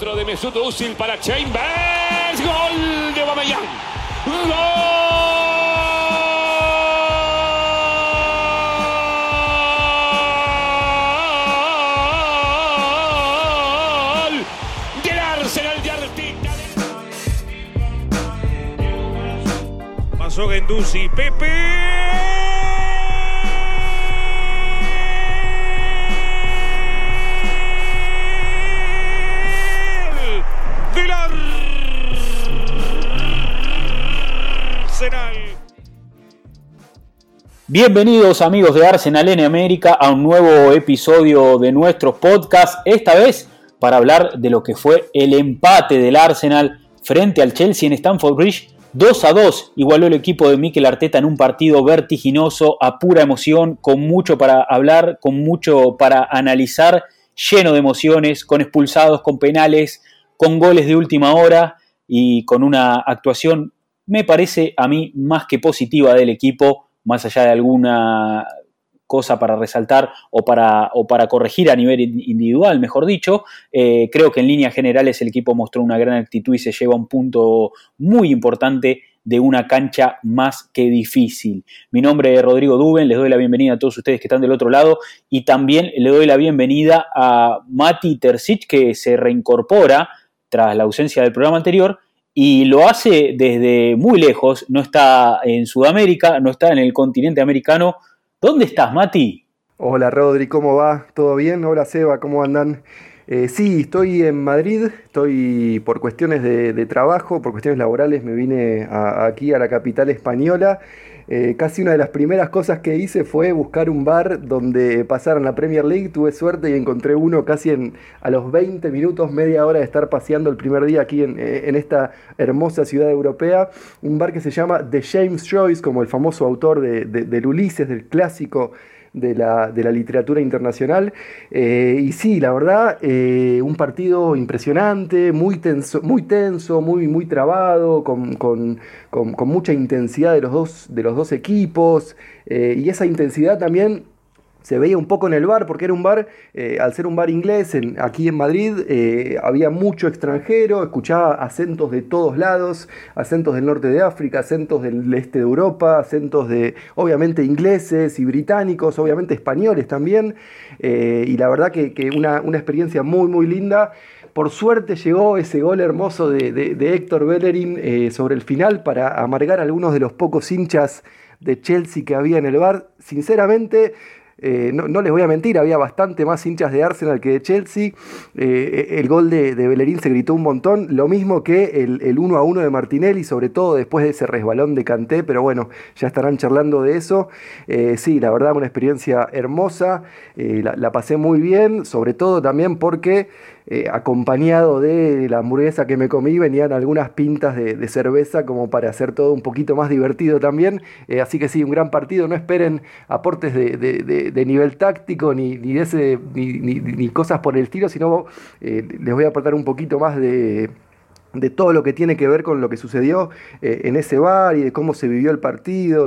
Centro de Mesut Özil para Chambers. Gol de Aubameyang. ¡Gol! Del Arsenal de Argentina. Pasó Guendouzi, Pepe. Bienvenidos amigos de Arsenal en América a un nuevo episodio de nuestros podcasts, esta vez para hablar de lo que fue el empate del Arsenal frente al Chelsea en Stamford Bridge. 2-2 igualó el equipo de Mikel Arteta en un partido vertiginoso, a pura emoción, con mucho para hablar, con mucho para analizar, lleno de emociones, con expulsados, con penales, con goles de última hora y con una actuación, me parece a mí, más que positiva del equipo, más allá de alguna cosa para resaltar o para corregir a nivel individual, mejor dicho. Creo que en líneas generales el equipo mostró una gran actitud y se lleva un punto muy importante de una cancha más que difícil. Mi nombre es Rodrigo Duben, les doy la bienvenida a todos ustedes que están del otro lado y también le doy la bienvenida a Mati Terzic, que se reincorpora tras la ausencia del programa anterior y lo hace desde muy lejos. No está en Sudamérica, no está en el continente americano. ¿Dónde estás, Mati? Hola Rodri, ¿cómo va? ¿Todo bien? Hola Seba, ¿cómo andan? Sí, estoy en Madrid, estoy por cuestiones de trabajo, por cuestiones laborales, me vine aquí a la capital española. Casi una de las primeras cosas que hice fue buscar un bar donde pasaran la Premier League. Tuve suerte y encontré uno casi a los 20 minutos, media hora de estar paseando el primer día aquí en esta hermosa ciudad europea. Un bar que se llama The James Joyce, como el famoso autor del Ulises, del clásico de la literatura internacional. Y sí, la verdad, un partido impresionante, muy tenso, muy trabado, con mucha intensidad de los dos equipos, y esa intensidad también se veía un poco en el bar, porque era un bar, al ser un bar inglés, aquí en Madrid, había mucho extranjero, escuchaba acentos de todos lados, acentos del norte de África, acentos del este de Europa, acentos de, obviamente, ingleses y británicos, obviamente españoles también, y la verdad que una experiencia muy, muy linda. Por suerte llegó ese gol hermoso de Héctor Bellerín sobre el final para amargar a algunos de los pocos hinchas de Chelsea que había en el bar. Sinceramente, no les voy a mentir, había bastante más hinchas de Arsenal que de Chelsea. El gol de Bellerín se gritó un montón, lo mismo que el 1-1 de Martinelli, sobre todo después de ese resbalón de Kanté, pero bueno, ya estarán charlando de eso. Sí, la verdad, una experiencia hermosa, la pasé muy bien, sobre todo también porque acompañado de la hamburguesa que me comí venían algunas pintas de cerveza como para hacer todo un poquito más divertido también. Así que sí, un gran partido. No esperen aportes de nivel táctico ni cosas por el estilo, sino les voy a aportar un poquito más de todo lo que tiene que ver con lo que sucedió en ese bar y de cómo se vivió el partido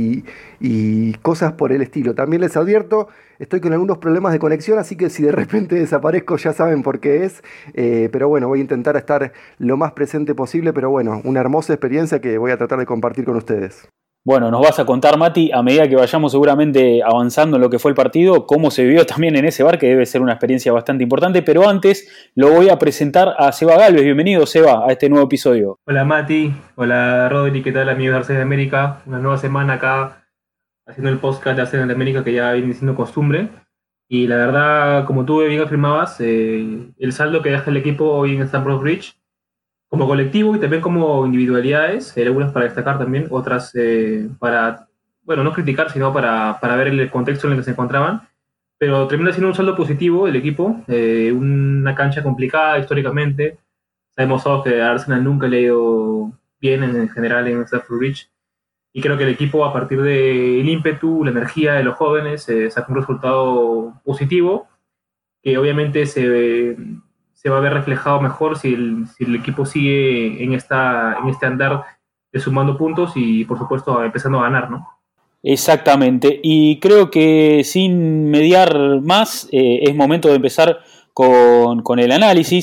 y cosas por el estilo. También les advierto, estoy con algunos problemas de conexión, así que si de repente desaparezco ya saben por qué es, pero bueno, voy a intentar estar lo más presente posible, pero bueno, una hermosa experiencia que voy a tratar de compartir con ustedes. Bueno, nos vas a contar, Mati, a medida que vayamos seguramente avanzando en lo que fue el partido, cómo se vivió también en ese bar, que debe ser una experiencia bastante importante, pero antes lo voy a presentar a Seba Galvez. Bienvenido, Seba, a este nuevo episodio. Hola, Mati. Hola, Rodri. ¿Qué tal, amigos de Arsenal de América? Una nueva semana acá haciendo el podcast de Arsenal de América, que ya viene siendo costumbre. Y la verdad, como tú bien afirmabas, el saldo que deja el equipo hoy en Stamford Bridge, como colectivo y también como individualidades, algunas para destacar también, otras para, bueno, no criticar, sino para ver el contexto en el que se encontraban, pero termina siendo un saldo positivo el equipo, una cancha complicada históricamente. Se ha demostrado que a Arsenal nunca le ha ido bien en general en Stamford Bridge, y creo que el equipo, a partir del ímpetu, la energía de los jóvenes, saca un resultado positivo, que obviamente se va a ver reflejado mejor si el equipo sigue en este andar de sumando puntos y, por supuesto, empezando a ganar, ¿no? Exactamente, y creo que sin mediar más, es momento de empezar con el análisis.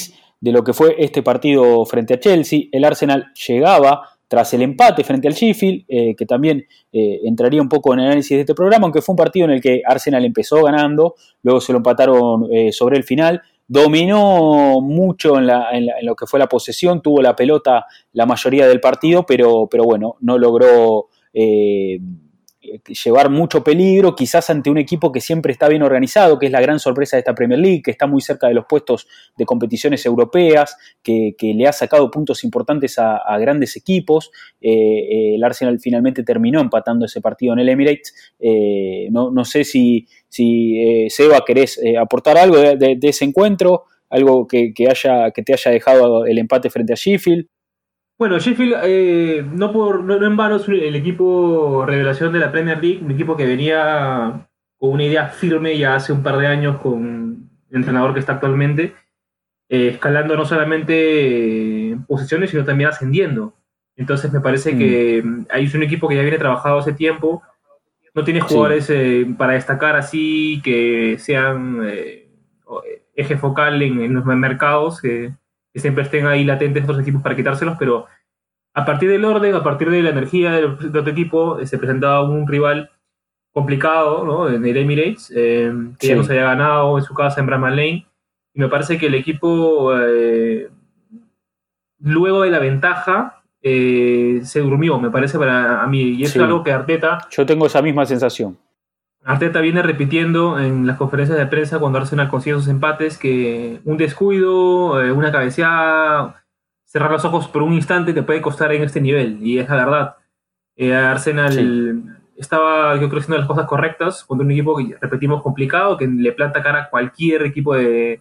de lo que fue este partido frente a Chelsea. El Arsenal llegaba tras el empate frente al Sheffield, que también entraría un poco en el análisis de este programa, aunque fue un partido en el que Arsenal empezó ganando, luego se lo empataron sobre el final, dominó mucho en lo que fue la posesión, tuvo la pelota la mayoría del partido, pero bueno, no logró llevar mucho peligro, quizás ante un equipo que siempre está bien organizado, que es la gran sorpresa de esta Premier League, que está muy cerca de los puestos de competiciones europeas, que le ha sacado puntos importantes a grandes equipos. El Arsenal finalmente terminó empatando ese partido en el Emirates. No sé si Seba, querés aportar algo de ese encuentro, algo que te haya dejado el empate frente a Sheffield. Bueno, Sheffield, no en vano, es el equipo revelación de la Premier League, un equipo que venía con una idea firme ya hace un par de años con el entrenador que está actualmente, escalando no solamente posiciones, sino también ascendiendo. Entonces me parece que ahí es un equipo que ya viene trabajado hace tiempo, no tiene jugadores para destacar así, que sean eje focal en los mercados, que siempre estén ahí latentes otros equipos para quitárselos, pero a partir del orden, a partir de la energía de otro equipo, se presentaba un rival complicado, ¿no? En el Emirates, que ya no se había ganado en su casa en Bramall Lane, y me parece que el equipo, luego de la ventaja, se durmió, me parece para mí, y eso es algo que Arteta... Yo tengo esa misma sensación. Arteta viene repitiendo en las conferencias de prensa cuando Arsenal consigue esos empates que un descuido, una cabeceada, cerrar los ojos por un instante te puede costar en este nivel, y es la verdad. Arsenal estaba, yo creo, haciendo las cosas correctas contra un equipo que, repetimos, complicado, que le planta cara a cualquier equipo de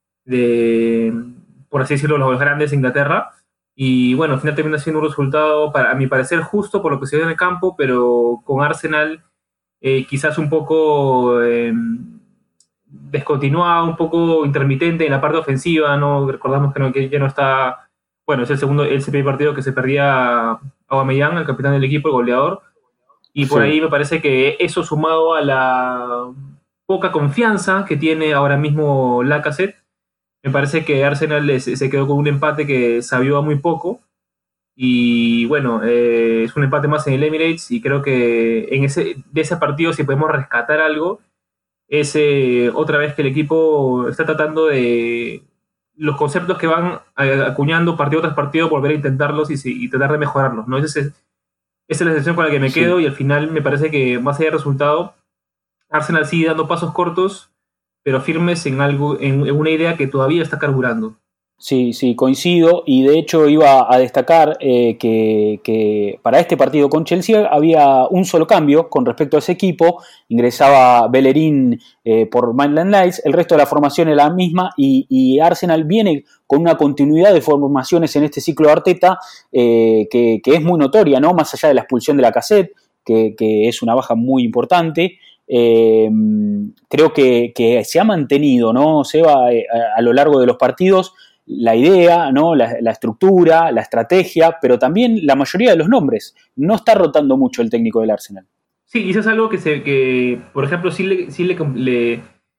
por así decirlo, los grandes de Inglaterra. Y bueno, al final termina siendo un resultado, a mi parecer, justo por lo que se dio en el campo, pero con Arsenal quizás un poco descontinuado, un poco intermitente en la parte ofensiva, ¿no? Recordamos que ya no está, bueno, es el primer partido que se perdía Aubameyang, el capitán del equipo, el goleador, y por ahí me parece que eso, sumado a la poca confianza que tiene ahora mismo Lacazette, me parece que Arsenal se quedó con un empate que sabió a muy poco. Y bueno, es un empate más en el Emirates, y creo que de ese partido, si podemos rescatar algo, es otra vez que el equipo está tratando de los conceptos que van acuñando partido tras partido, volver a intentarlos y tratar de mejorarlos, ¿no? Esa es la sensación con la que me quedo, y al final me parece que, más allá del resultado, Arsenal sigue dando pasos cortos, pero firmes en una idea que todavía está carburando. Sí, coincido, y de hecho iba a destacar que para este partido con Chelsea había un solo cambio con respecto a ese equipo. Ingresaba Bellerín por Maitland Niles, el resto de la formación es la misma, y Arsenal viene con una continuidad de formaciones en este ciclo de Arteta que es muy notoria, ¿no? Más allá de la expulsión de Lacazette, que es una baja muy importante. Creo que se ha mantenido, ¿no, Seba, a lo largo de los partidos, la idea, ¿no? La estructura, la estrategia, pero también la mayoría de los nombres. No está rotando mucho el técnico del Arsenal. Sí, y eso es algo que por ejemplo, siempre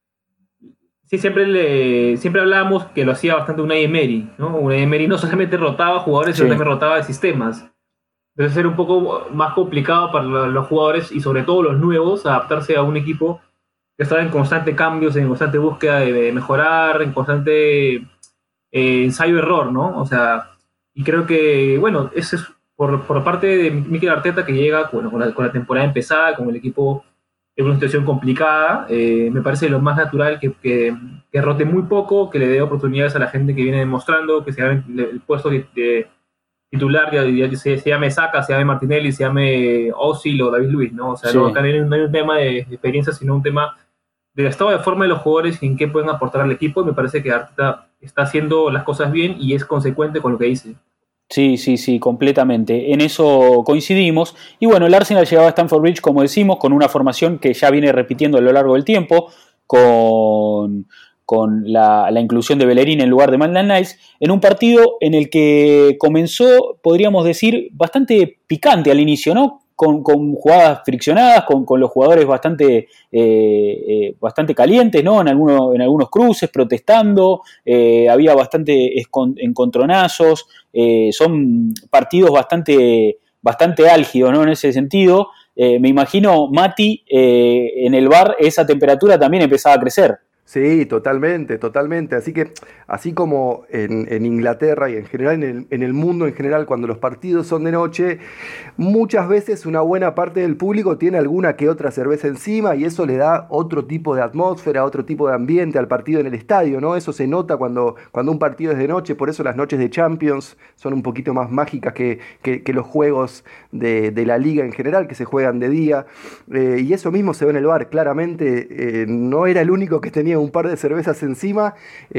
hablábamos que lo hacía bastante Unai Emery, ¿no? Unai Emery no solamente rotaba jugadores, sino también rotaba de sistemas. Entonces era un poco más complicado para los jugadores, y sobre todo los nuevos, adaptarse a un equipo que estaba en constante cambios, en constante búsqueda de mejorar, en constante ensayo-error, ¿no? O sea, y creo que, bueno, eso es por parte de Mikel Arteta, que llega con la temporada empezada, con el equipo en una situación complicada. Me parece lo más natural que rote muy poco, que le dé oportunidades a la gente que viene demostrando, que se gane el puesto de titular, ya se llame Saka, se llame Martinelli, se llame Ozil o David Luiz, ¿no? O sea, no hay un tema de experiencia, sino un tema del estado de forma de los jugadores y en qué pueden aportar al equipo. Me parece que Arteta está haciendo las cosas bien y es consecuente con lo que dice. Sí, completamente. En eso coincidimos. Y bueno, el Arsenal llegaba a Stamford Bridge, como decimos, con una formación que ya viene repitiendo a lo largo del tiempo, con la inclusión de Bellerín en lugar de Maitland Niles, en un partido en el que comenzó, podríamos decir, bastante picante al inicio, ¿no? con jugadas friccionadas, con los jugadores bastante calientes, ¿no? En algunos cruces, protestando, había bastante encontronazos, son partidos bastante álgidos, ¿no? En ese sentido, me imagino, Mati, en el VAR esa temperatura también empezaba a crecer. Sí, totalmente, totalmente. Así que, así como en Inglaterra y en general en el mundo en general, cuando los partidos son de noche, muchas veces una buena parte del público tiene alguna que otra cerveza encima y eso le da otro tipo de atmósfera, otro tipo de ambiente al partido en el estadio, ¿no? Eso se nota cuando un partido es de noche, por eso las noches de Champions son un poquito más mágicas que los juegos de la liga en general, que se juegan de día. Y eso mismo se ve en el VAR, claramente no era el único que tenía un par de cervezas encima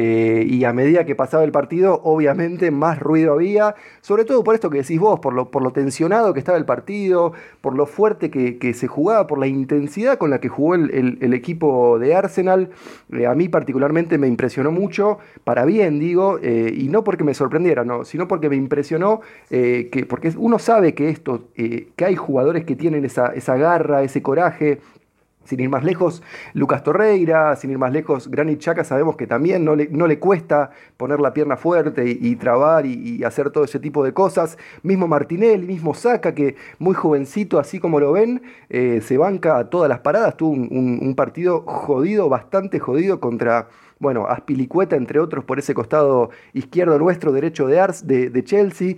y a medida que pasaba el partido obviamente más ruido había, sobre todo por esto que decís vos, por lo tensionado que estaba el partido, por lo fuerte que se jugaba, por la intensidad con la que jugó el equipo de Arsenal. A mí particularmente me impresionó mucho, para bien digo, y no porque me sorprendiera, no, sino porque me impresionó, porque uno sabe que que hay jugadores que tienen esa garra, ese coraje. Sin ir más lejos, Lucas Torreira, sin ir más lejos, Granit Xhaka, sabemos que también no le cuesta poner la pierna fuerte y trabar y hacer todo ese tipo de cosas. Mismo Martinelli, mismo Saka, que muy jovencito, así como lo ven, se banca a todas las paradas. Tuvo un partido jodido, bastante jodido contra... Bueno, Azpilicueta, entre otros, por ese costado izquierdo nuestro, derecho de Chelsea.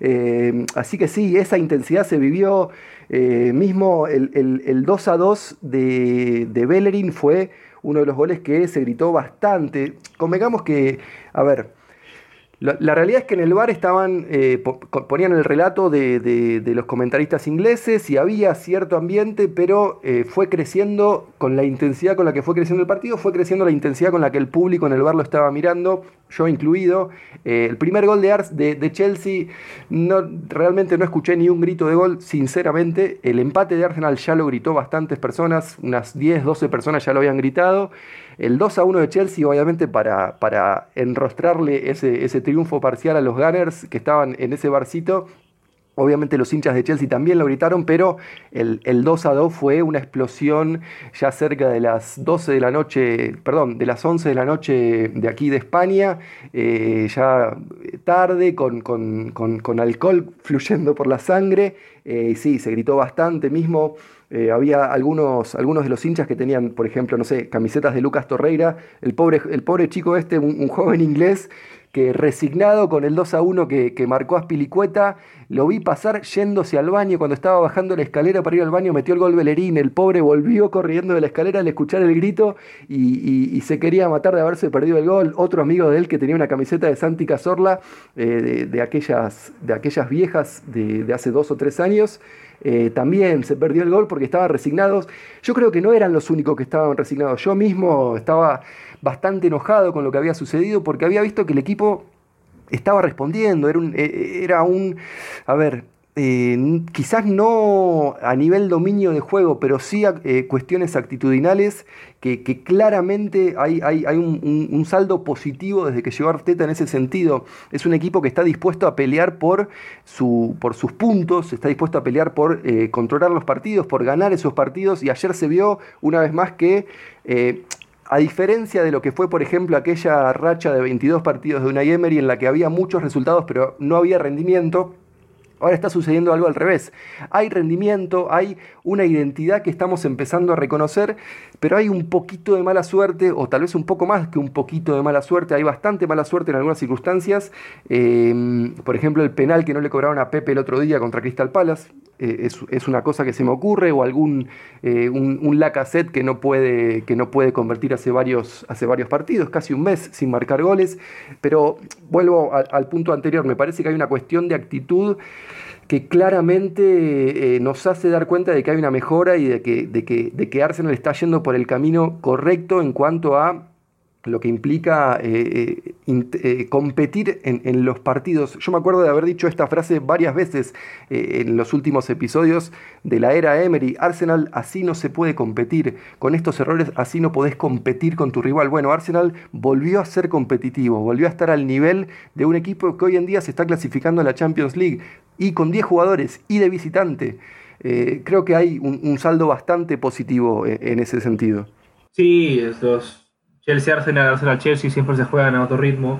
Así que sí, esa intensidad se vivió. Mismo el 2-2 de Bellerín fue uno de los goles que se gritó bastante. Convengamos que, a ver, la realidad es que en el VAR ponían el relato de los comentaristas ingleses y había cierto ambiente, pero fue creciendo con la intensidad con la que fue creciendo el partido, fue creciendo la intensidad con la que el público en el VAR lo estaba mirando, yo incluido. El primer gol de Chelsea, realmente no escuché ni un grito de gol, sinceramente. El empate de Arsenal ya lo gritó bastantes personas, unas 10, 12 personas ya lo habían gritado. El 2-1 de Chelsea, obviamente, para enrostrarle ese triunfo parcial a los Gunners que estaban en ese barcito. Obviamente los hinchas de Chelsea también lo gritaron, pero el 2-2 fue una explosión ya cerca de las 12 de la noche, perdón, de las 11 de la noche de aquí de España, ya tarde, con alcohol fluyendo por la sangre. Sí, se gritó bastante mismo. Había algunos de los hinchas que tenían, por ejemplo, no sé, camisetas de Lucas Torreira. El pobre chico un joven inglés, que resignado con el 2-1 que marcó Azpilicueta, lo vi pasar yéndose al baño. Cuando estaba bajando la escalera para ir al baño, metió el gol Bellerín. El pobre volvió corriendo de la escalera al escuchar el grito y se quería matar de haberse perdido el gol. Otro amigo de él que tenía una camiseta de Santi Cazorla, de aquellas viejas de hace 2 o 3 años, también se perdió el gol porque estaban resignados. Yo creo que no eran los únicos que estaban resignados. Yo mismo estaba bastante enojado con lo que había sucedido porque había visto que el equipo estaba respondiendo. Quizás no a nivel dominio de juego, pero sí a cuestiones actitudinales que claramente hay un saldo positivo desde que llegó Arteta en ese sentido. Es un equipo que está dispuesto a pelear por sus puntos, está dispuesto a pelear por controlar los partidos, por ganar esos partidos, y ayer se vio una vez más que... a diferencia de lo que fue, por ejemplo, aquella racha de 22 partidos de Unai Emery en la que había muchos resultados pero no había rendimiento, ahora está sucediendo algo al revés. Hay rendimiento, hay una identidad que estamos empezando a reconocer, pero hay un poquito de mala suerte, o tal vez un poco más que un poquito de mala suerte. Hay bastante mala suerte en algunas circunstancias. Por ejemplo, el penal que no le cobraron a Pepe el otro día contra Crystal Palace. Es una cosa que se me ocurre, o un Lacazette que no puede convertir hace varios partidos, casi un mes sin marcar goles. Pero vuelvo al punto anterior, me parece que hay una cuestión de actitud que claramente nos hace dar cuenta de que hay una mejora y de que Arsenal está yendo por el camino correcto en cuanto a lo que implica competir en los partidos. Yo me acuerdo de haber dicho esta frase varias veces en los últimos episodios de la era Emery. Arsenal, así no se puede competir. Con estos errores, así no podés competir con tu rival. Bueno, Arsenal volvió a ser competitivo, volvió a estar al nivel de un equipo que hoy en día se está clasificando a la Champions League, y con 10 jugadores y de visitante. Creo que hay un saldo bastante positivo en ese sentido. Sí, estos Chelsea-Arsenal, Arsenal-Chelsea siempre se juegan a otro ritmo.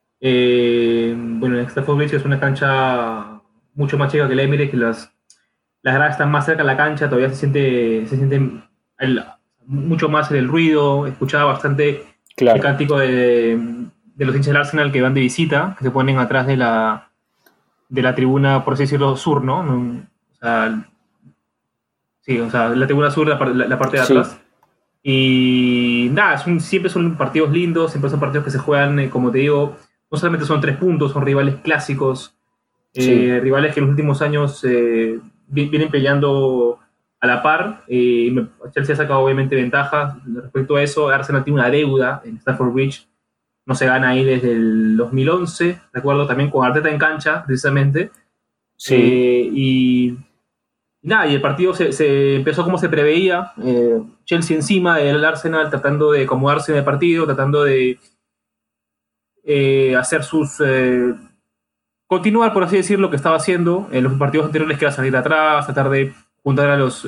Bueno, en Stamford Bridge es una cancha mucho más chica que el Emirates, que las gradas están más cerca de la cancha, todavía se siente mucho más el ruido. Escuchaba bastante Claro. el cántico de los hinchas del Arsenal que van de visita, que se ponen atrás de la tribuna, por así decirlo, sur, ¿no? O sea, sí, o sea, la tribuna sur, la parte de Sí. atrás. Y nada, siempre son partidos lindos, siempre son partidos que se juegan, como te digo, no solamente son 3 puntos, son rivales clásicos, Sí. rivales que en los últimos años vienen peleando a la par. Chelsea ha sacado obviamente ventaja respecto a eso. Arsenal tiene una deuda en Stamford Bridge, no se gana ahí desde el 2011, recuerdo también con Arteta en cancha, precisamente. Sí. Y nada, y el partido se empezó como se preveía. Chelsea encima del Arsenal, tratando de acomodarse en el partido, tratando de hacer continuar, por así decirlo, lo que estaba haciendo en los partidos anteriores, que era salir atrás, tratar de juntar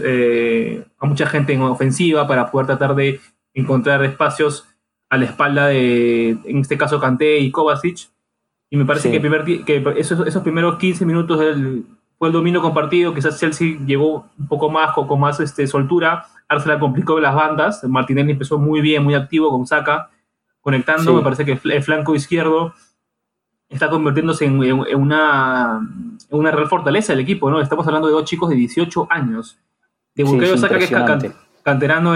a mucha gente en ofensiva para poder tratar de encontrar espacios a la espalda de, en este caso, Kanté y Kovacic. Y me parece Sí. que esos primeros 15 minutos fue el dominio compartido. Quizás Chelsea llegó un poco más, con más soltura. Arsenal complicó las bandas. Martinelli empezó muy bien, muy activo con Saka, conectando. Sí. Me parece que el flanco izquierdo está convirtiéndose en una real fortaleza del equipo, ¿no? Estamos hablando de 2 chicos de 18 años. De Sí, Bukayo es Saka, que es impresionante. canterano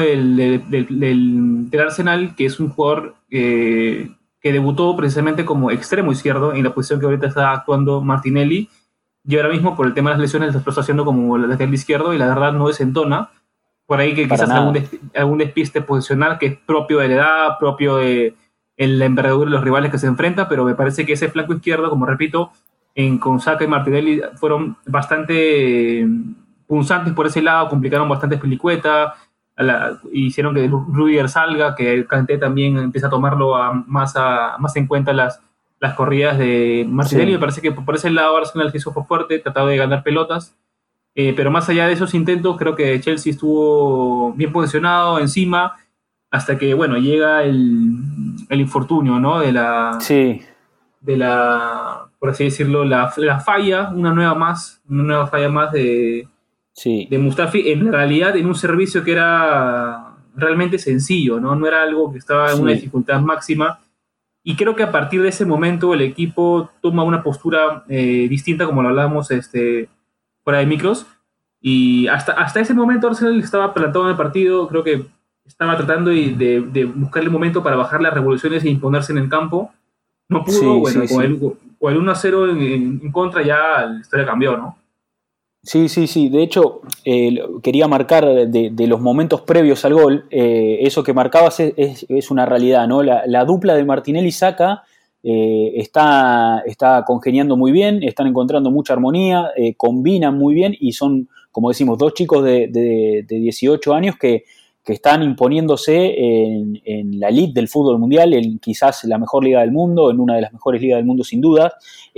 del Arsenal, que es un jugador que debutó precisamente como extremo izquierdo, en la posición que ahorita está actuando Martinelli, y ahora mismo por el tema de las lesiones lo está haciendo como lateral izquierdo, y la verdad no desentona. Por ahí que Para quizás nada. algún despiste posicional que es propio de la edad, propio de la envergadura de los rivales que se enfrenta, pero me parece que ese flanco izquierdo, como repito, con Saka y Martinelli fueron bastante punzantes por ese lado, complicaron bastantes pelicuetas, hicieron que Rudiger salga, que Kanté también empieza a tomarlo más en cuenta las corridas de Martinelli. Sí. Me parece que por ese lado Arsenal quiso fue fuerte, tratado de ganar pelotas, pero más allá de esos intentos, creo que Chelsea estuvo bien posicionado encima, hasta que, bueno, llega el infortunio, ¿no? Sí. Por así decirlo, la falla, una nueva falla más Sí. de Mustafi, en realidad en un servicio que era realmente sencillo, ¿no? No era algo que estaba en una Sí. dificultad máxima. Y creo que a partir de ese momento el equipo toma una postura distinta, como lo hablábamos fuera de micros. Y hasta ese momento Arsenal estaba plantado en el partido. Creo que estaba tratando de buscar el momento para bajar las revoluciones e imponerse en el campo. No pudo. Sí, Bueno, sí, con sí. el 1-0 en contra ya la historia cambió, ¿no? Sí, sí, sí. De hecho, quería marcar de los momentos previos al gol. Eso que marcabas es una realidad, ¿no? La dupla de Martinelli y Saka está congeniando muy bien, están encontrando mucha armonía, combinan muy bien y son, como decimos, 2 chicos de 18 años que están imponiéndose en la elite del fútbol mundial, en quizás la mejor liga del mundo, en una de las mejores ligas del mundo sin duda.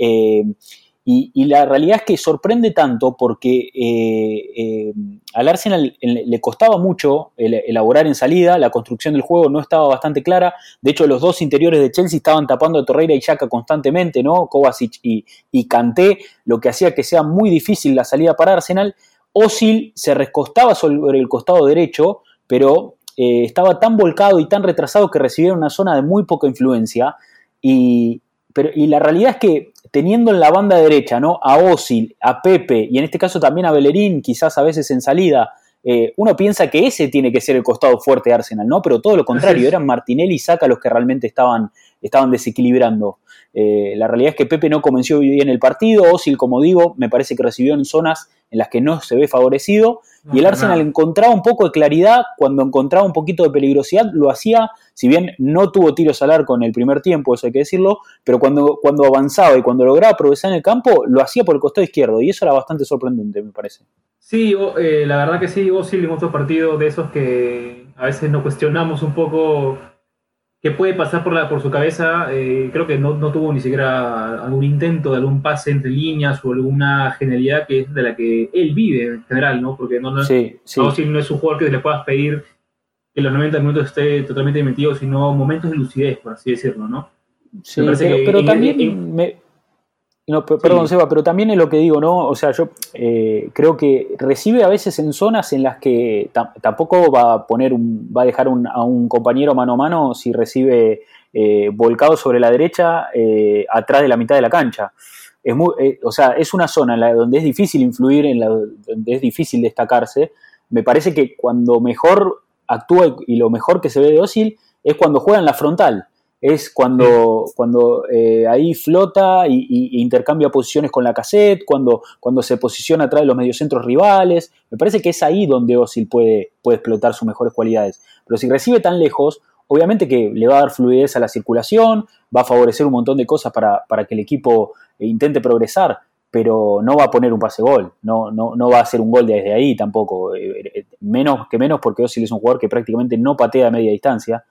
Y la realidad es que sorprende tanto porque al Arsenal le costaba mucho elaborar en salida, la construcción del juego no estaba bastante clara. De hecho, los dos interiores de Chelsea estaban tapando a Torreira y Xhaka constantemente, ¿no? Kovacic y Kanté, lo que hacía que sea muy difícil la salida para Arsenal. Özil se recostaba sobre el costado derecho, pero estaba tan volcado y tan retrasado que recibía una zona de muy poca influencia. Y la realidad es que teniendo en la banda derecha, ¿no?, a Özil, a Pepe y en este caso también a Bellerín, quizás a veces en salida, uno piensa que ese tiene que ser el costado fuerte de Arsenal, ¿no? Pero todo lo contrario, eran Martinelli y Saka los que realmente estaban desequilibrando. La realidad es que Pepe no convenció bien el partido. Özil, como digo, me parece que recibió en zonas en las que no se ve favorecido. Y el Arsenal encontraba un poco de claridad, cuando encontraba un poquito de peligrosidad, lo hacía, si bien no tuvo tiros al arco en el primer tiempo, eso hay que decirlo, pero cuando avanzaba y cuando lograba progresar en el campo, lo hacía por el costado izquierdo, y eso era bastante sorprendente, me parece. Sí, la verdad que sí, Özil en otro partido de esos que a veces nos cuestionamos un poco qué puede pasar por su cabeza. Creo que no tuvo ni siquiera algún intento de algún pase entre líneas o alguna genialidad que es de la que él vive en general, ¿no? Porque Sí. Ozil no es un jugador que le puedas pedir que los 90 minutos esté totalmente metido, sino momentos de lucidez, por así decirlo, ¿no? Sí, pero también perdón, Seba, pero también es lo que digo, ¿no? O sea, yo creo que recibe a veces en zonas en las que tampoco va a dejar a un compañero mano a mano si recibe volcado sobre la derecha atrás de la mitad de la cancha. O sea, es una zona donde es difícil influir, donde es difícil destacarse. Me parece que cuando mejor actúa y lo mejor que se ve de Ozil es cuando juega en la frontal. Es cuando ahí flota e intercambia posiciones con Lacazette, cuando se posiciona atrás de los mediocentros rivales. Me parece que es ahí donde Ozil puede explotar sus mejores cualidades. Pero si recibe tan lejos, obviamente que le va a dar fluidez a la circulación, va a favorecer un montón de cosas para que el equipo intente progresar, pero no va a poner un pase-gol, no va a hacer un gol desde ahí tampoco. Menos porque Ozil es un jugador que prácticamente no patea a media distancia.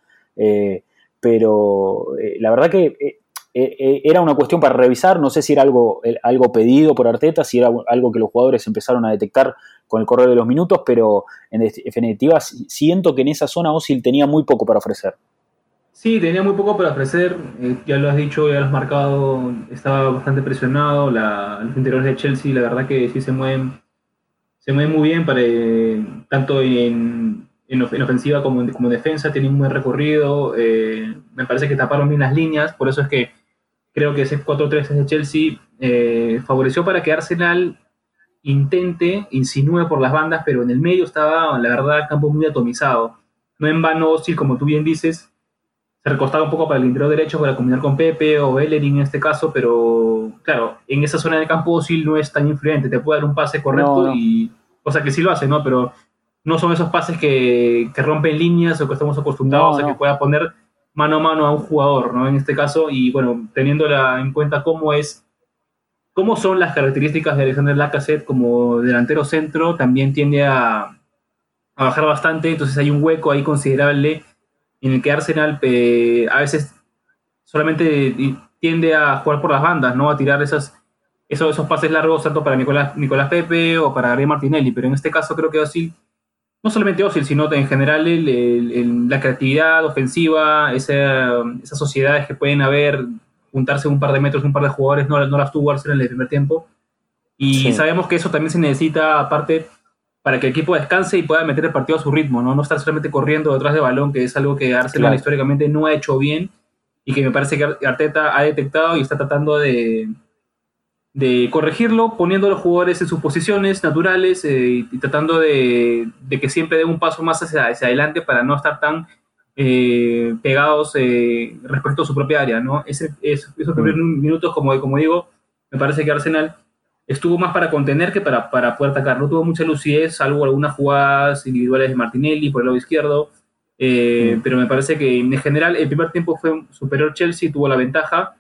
Pero la verdad que era una cuestión para revisar, no sé si era algo pedido por Arteta, si era algo que los jugadores empezaron a detectar con el correr de los minutos, pero en definitiva siento que en esa zona Ozil tenía muy poco para ofrecer. Sí, tenía muy poco para ofrecer, ya lo has dicho, ya lo has marcado, estaba bastante presionado, los interiores de Chelsea la verdad que sí se mueven muy bien, tanto en ofensiva como en defensa, tienen un buen recorrido, me parece que taparon bien las líneas, por eso es que creo que ese 4-3 de Chelsea favoreció para que Arsenal insinúe por las bandas, pero en el medio estaba, la verdad, el campo muy atomizado. No en vano, Ozil, como tú bien dices, se recostaba un poco para el interior derecho para combinar con Pepe o Bellerin en este caso, pero claro, en esa zona del campo Ozil no es tan influyente, te puede dar un pase correcto, No. o sea que sí lo hace, ¿no? Pero no son esos pases que rompen líneas o que estamos acostumbrados a que pueda poner mano a mano a un jugador, ¿no? En este caso, y bueno, teniéndola en cuenta cómo son las características de Alexander Lacazette como delantero centro, también tiende a bajar bastante, entonces hay un hueco ahí considerable en el que Arsenal a veces solamente tiende a jugar por las bandas, ¿no? A tirar esos pases largos tanto para Nicolás Pepe o para Gabriel Martinelli, pero en este caso creo que Ozil, no solamente Ozil, sino en general la creatividad ofensiva, esas sociedades que pueden haber, juntarse un par de metros, un par de jugadores, no las tuvo Arsenal en el primer tiempo, y sabemos que eso también se necesita aparte para que el equipo descanse y pueda meter el partido a su ritmo, no estar solamente corriendo detrás del balón, que es algo que Arsenal históricamente no ha hecho bien y que me parece que Arteta ha detectado y está tratando de corregirlo, poniendo a los jugadores en sus posiciones naturales y tratando de que siempre den un paso más hacia adelante para no estar tan pegados respecto a su propia área, ¿no? Esos primeros minutos, como digo, me parece que Arsenal estuvo más para contener que para poder atacar. No tuvo mucha lucidez, salvo algunas jugadas individuales de Martinelli por el lado izquierdo, pero me parece que en general el primer tiempo fue superior Chelsea, tuvo la ventaja,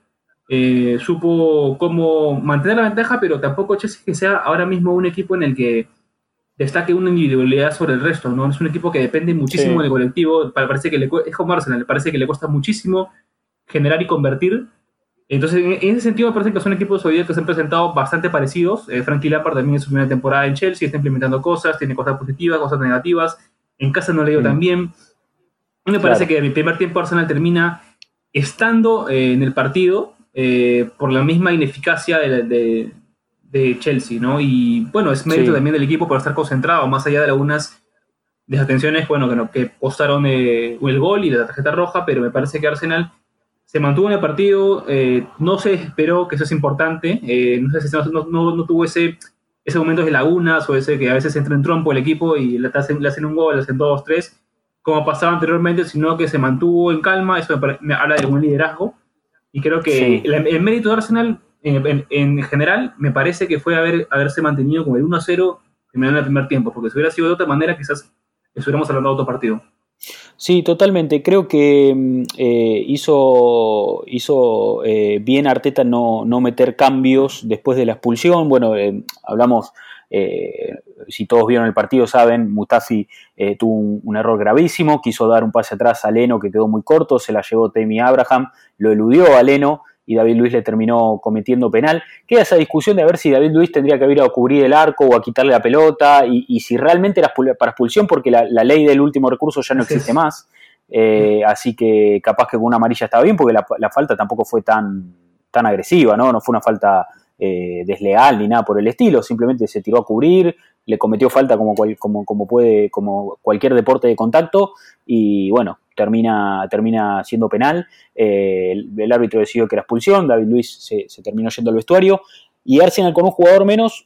supo cómo mantener la ventaja, pero tampoco Chelsea que sea ahora mismo un equipo en el que destaque una individualidad sobre el resto, ¿no? Es un equipo que depende muchísimo del colectivo, parece que es como Arsenal, le parece que le cuesta muchísimo generar y convertir. Entonces, en ese sentido, me parece que son equipos hoy día que se han presentado bastante parecidos. Frankie Lampard también en su primera temporada en Chelsea está implementando cosas, tiene cosas positivas, cosas negativas. En casa no le ha ido tan bien. Y me parece que el primer tiempo Arsenal termina estando en el partido por la misma ineficacia de Chelsea, ¿no? Y bueno, es mérito también del equipo por estar concentrado, más allá de algunas desatenciones, bueno, que costaron el gol y la tarjeta roja, pero me parece que Arsenal se mantuvo en el partido, no se esperó, que eso es importante, no tuvo ese momento de lagunas o ese que a veces entra en trompo el equipo y le hacen un gol, le hacen 2-3, como pasaba anteriormente, sino que se mantuvo en calma. Eso me habla de un liderazgo, y creo que el mérito de Arsenal en general me parece que fue haberse mantenido con el 1-0 en el primer tiempo, porque si hubiera sido de otra manera quizás estuviéramos hablando de otro partido. Sí, totalmente. Creo que hizo bien Arteta no meter cambios después de la expulsión. Bueno, hablamos Si todos vieron el partido saben, Mustafi tuvo un error gravísimo, quiso dar un pase atrás a Leno que quedó muy corto, se la llevó Tammy Abraham, lo eludió a Leno y David Luiz le terminó cometiendo penal. Queda esa discusión de ver si David Luiz tendría que ir a cubrir el arco o a quitarle la pelota y si realmente era para expulsión, porque la ley del último recurso ya no existe más. Así que capaz que con una amarilla estaba bien, porque la falta tampoco fue tan agresiva, ¿no? No fue una falta desleal ni nada por el estilo, simplemente se tiró a cubrir, le cometió falta como cualquier deporte de contacto y bueno, termina siendo penal. El árbitro decidió que era expulsión, David Luiz se terminó yendo al vestuario y Arsenal con un jugador menos,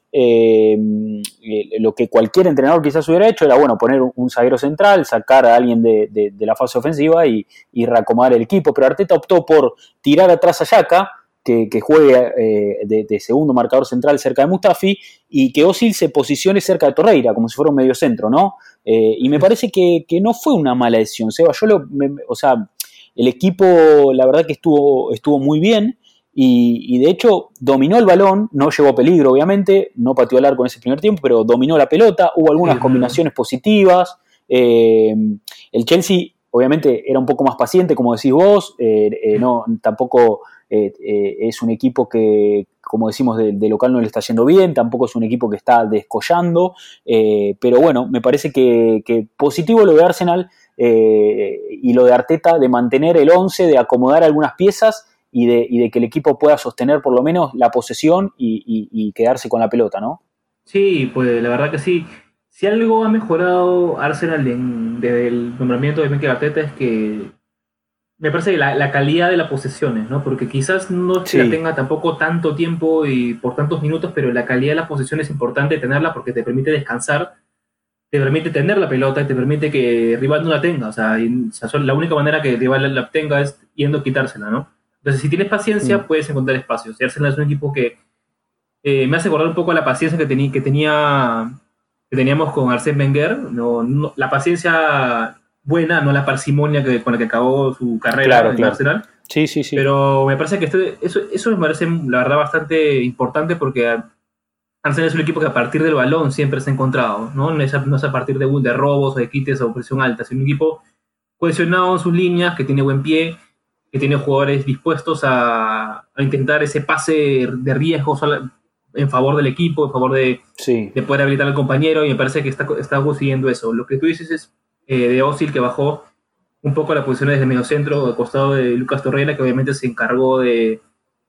lo que cualquier entrenador quizás hubiera hecho era poner un zaguero central, sacar a alguien de la fase ofensiva y reacomodar el equipo, pero Arteta optó por tirar atrás a Xhaka, que juegue de segundo marcador central cerca de Mustafi y que Özil se posicione cerca de Torreira, como si fuera un mediocentro, ¿no? Y me parece que no fue una mala decisión, Seba. El equipo, la verdad que estuvo muy bien y de hecho dominó el balón, no llevó peligro, obviamente, no pateó al arco en ese primer tiempo, pero dominó la pelota, hubo algunas combinaciones positivas. El Chelsea, obviamente, era un poco más paciente, como decís vos, tampoco... es un equipo que, como decimos, de local no le está yendo bien, tampoco es un equipo que está descollando, pero bueno, me parece que positivo lo de Arsenal y lo de Arteta de mantener el 11, de acomodar algunas piezas y de que el equipo pueda sostener por lo menos la posesión y quedarse con la pelota, ¿no? Sí, pues la verdad que sí. Si algo ha mejorado Arsenal desde el nombramiento de Mikel Arteta es que me parece que la calidad de las posesiones, ¿no? Porque quizás no se la tenga tampoco tanto tiempo y por tantos minutos, pero la calidad de las posesiones es importante tenerla porque te permite descansar, te permite tener la pelota y te permite que el rival no la tenga. O sea, la única manera que el rival la tenga es yendo a quitársela, ¿no? Entonces, si tienes paciencia, puedes encontrar espacios. Y Arsenal es un equipo que me hace acordar un poco a la paciencia que teníamos con Arsène Wenger. No, la paciencia buena, no la parsimonia con la que acabó su carrera en Arsenal. Sí. Pero me parece que eso me parece, la verdad, bastante importante porque Arsenal es un equipo que a partir del balón siempre se ha encontrado, ¿no? No es a partir de robos o de quites o presión alta, es un equipo cohesionado en sus líneas, que tiene buen pie, que tiene jugadores dispuestos a intentar ese pase de riesgo en favor del equipo, en favor de poder habilitar al compañero, y me parece que está consiguiendo eso. Lo que tú dices es de Özil, que bajó un poco las posiciones de mediocentro al costado de Lucas Torreira, que obviamente se encargó de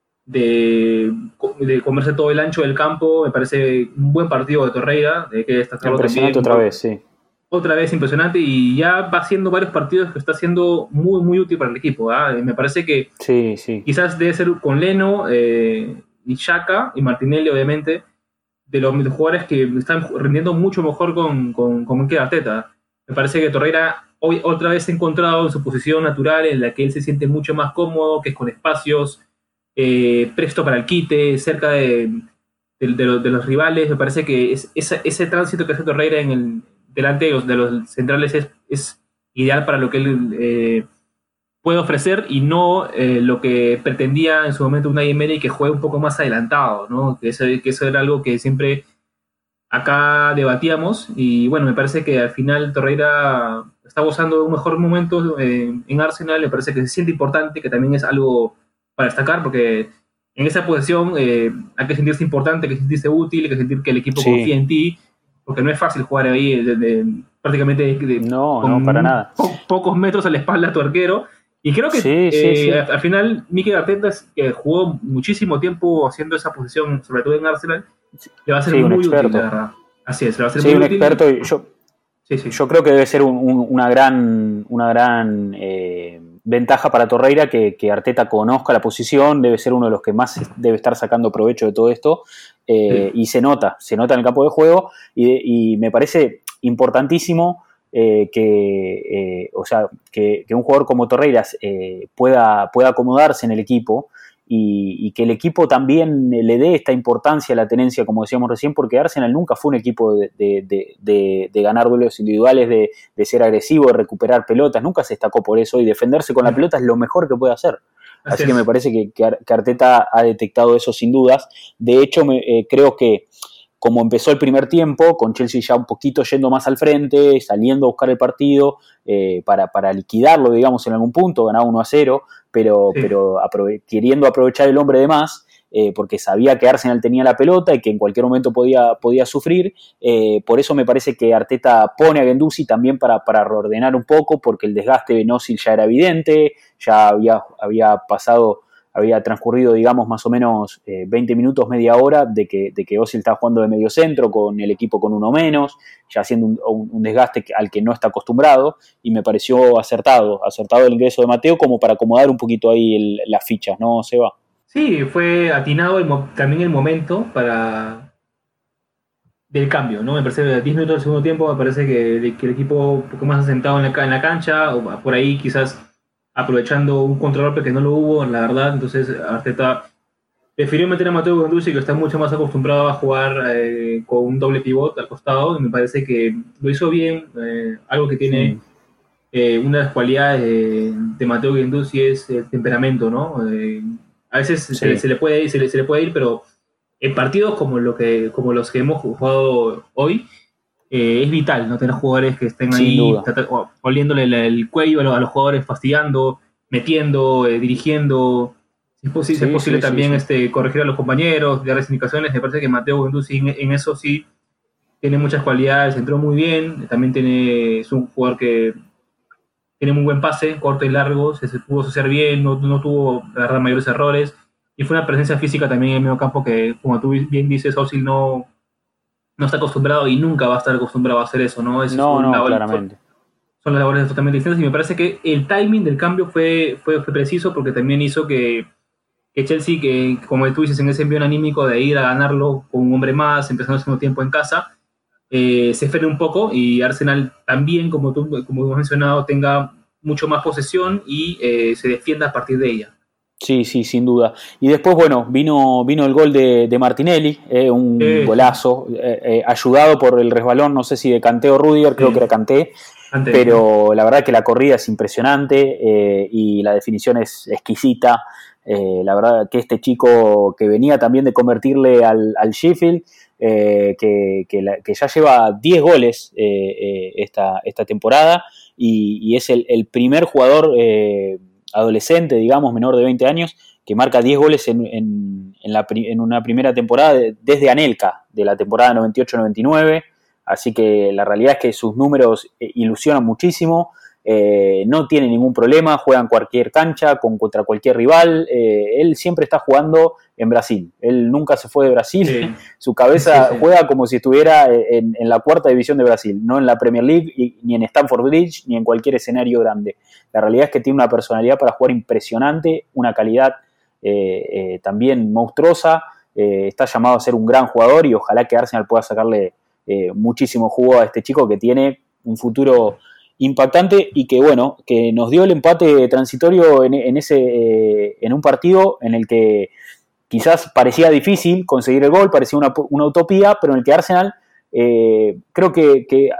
comerse todo el ancho del campo. Me parece un buen partido de Torreira, de que destacarlo impresionante también. Otra vez, sí. Otra vez impresionante, y ya va haciendo varios partidos que está siendo muy, muy útil para el equipo. Me parece que quizás debe ser con Leno y Xhaka y Martinelli, obviamente, de los jugadores que están rindiendo mucho mejor con Mikel Arteta. Me parece que Torreira hoy otra vez se ha encontrado en su posición natural, en la que él se siente mucho más cómodo, que es con espacios, presto para el quite, cerca de los rivales. Me parece que ese tránsito que hace Torreira delante de los centrales es ideal para lo que él puede ofrecer, y no lo que pretendía en su momento Unai Emery, que juegue un poco más adelantado, ¿no? Que eso era algo que siempre acá debatíamos, y bueno, me parece que al final Torreira está gozando de un mejor momento en Arsenal. Me parece que se siente importante, que también es algo para destacar, porque en esa posición hay que sentirse importante, hay que sentirse útil, hay que sentir que el equipo confía en ti, porque no es fácil jugar ahí prácticamente no, para nada. Pocos metros a la espalda a tu arquero. Y creo que al final Mikel Arteta, que jugó muchísimo tiempo haciendo esa posición, sobre todo en Arsenal, le va a ser muy útil, la verdad. Así es, le va a ser muy útil. Un experto. Yo creo que debe ser una gran ventaja para Torreira que Arteta conozca la posición. Debe ser uno de los que más debe estar sacando provecho de todo esto, y se nota en el campo de juego, y me parece importantísimo que un jugador como Torreira pueda acomodarse en el equipo, y que el equipo también le dé esta importancia a la tenencia, como decíamos recién, porque Arsenal nunca fue un equipo de ganar duelos individuales, de ser agresivo, de recuperar pelotas, nunca se destacó por eso, y defenderse con la pelota es lo mejor que puede hacer. Así que me parece que Arteta ha detectado eso sin dudas. De hecho, creo que como empezó el primer tiempo, con Chelsea ya un poquito yendo más al frente, saliendo a buscar el partido para liquidarlo, digamos, en algún punto, ganaba 1-0, pero queriendo aprovechar el hombre de más, porque sabía que Arsenal tenía la pelota y que en cualquier momento podía sufrir. Por eso me parece que Arteta pone a Guendouzi también para reordenar un poco, porque el desgaste de Özil ya era evidente, ya había transcurrido, digamos, más o menos 20 minutos, media hora de que Özil estaba jugando de medio centro con el equipo con uno menos, ya haciendo un desgaste al que no está acostumbrado, y me pareció acertado el ingreso de Mateo como para acomodar un poquito ahí las fichas, ¿no, Seba? Sí, fue atinado también el momento del cambio, ¿no? Me parece que 10 minutos del segundo tiempo, me parece que el equipo un poco más asentado en la cancha, o por ahí quizás aprovechando un contragolpe que no lo hubo, la verdad. Entonces Arteta prefirió meter a Mateo Guendouzi, que está mucho más acostumbrado a jugar con un doble pivot al costado, y me parece que lo hizo bien. Algo que tiene una de las cualidades de Mateo Guendouzi es el temperamento, ¿no? A veces se le puede ir, pero en partidos como los que hemos jugado hoy, es vital no tener jugadores que estén ahí oliéndole el cuello a los jugadores, fastidiando, metiendo, dirigiendo. Si es posible también corregir a los compañeros, darles indicaciones. Me parece que Mateo Guendouzi en eso sí tiene muchas cualidades, entró muy bien, también es un jugador que tiene muy buen pase, corto y largo, se pudo asociar bien, no tuvo, la verdad, mayores errores, y fue una presencia física también en el medio campo que, como tú bien dices, Özil no está acostumbrado y nunca va a estar acostumbrado a hacer eso, ¿no? Claramente. Son las labores totalmente distintas, y me parece que el timing del cambio fue preciso, porque también hizo que Chelsea, que como tú dices, en ese envío anímico de ir a ganarlo con un hombre más, empezando el segundo tiempo en casa, se frene un poco, y Arsenal también, como hemos mencionado, tenga mucho más posesión y se defienda a partir de ella. Sí, sin duda. Y después, bueno, vino el gol de Martinelli, un golazo, ayudado por el resbalón, no sé si de Kanté o Rudiger, creo que era Kanté, pero la verdad que la corrida es impresionante y la definición es exquisita. La verdad que este chico que venía también de convertirle al Sheffield, que ya lleva 10 goles esta temporada, y es el primer jugador adolescente, digamos, menor de 20 años, que marca 10 goles en una primera temporada desde Anelka, de la temporada 98-99, así que la realidad es que sus números ilusionan muchísimo. No tiene ningún problema, juega en cualquier cancha, contra cualquier rival. Él siempre está jugando en Brasil, él nunca se fue de Brasil, sí. Su cabeza juega como si estuviera en la cuarta división de Brasil, no en la Premier League, ni en Stamford Bridge, ni en cualquier escenario grande. La realidad es que tiene una personalidad para jugar impresionante, una calidad también monstruosa. Está llamado a ser un gran jugador, y ojalá que Arsenal pueda sacarle muchísimo jugo a este chico, que tiene un futuro impactante, y que bueno, que nos dio el empate transitorio en un partido en el que quizás parecía difícil conseguir el gol, parecía una utopía, pero en el que Arsenal creo que